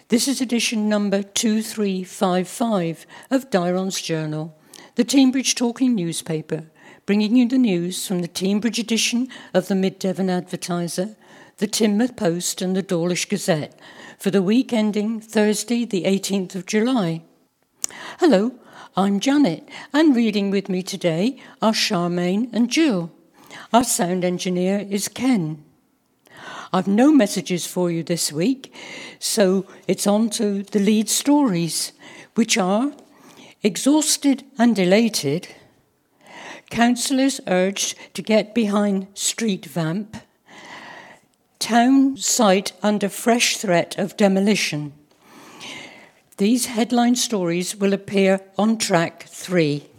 This is edition number 2355 of Dairon's Journal, the Teignbridge Talking newspaper, bringing you the news from the Teignbridge edition of the Mid Devon Advertiser, the Teignmouth Post and the Dawlish Gazette for the week ending Thursday the 18th of July. Hello, I'm Janet, and reading with me today are Charmaine and Jill. Our sound engineer is Ken. I've no messages for you this week, so it's on to the lead stories, which are exhausted and elated, councillors urged to get behind street vamp, town site under fresh threat of demolition. These headline stories will appear on track 3.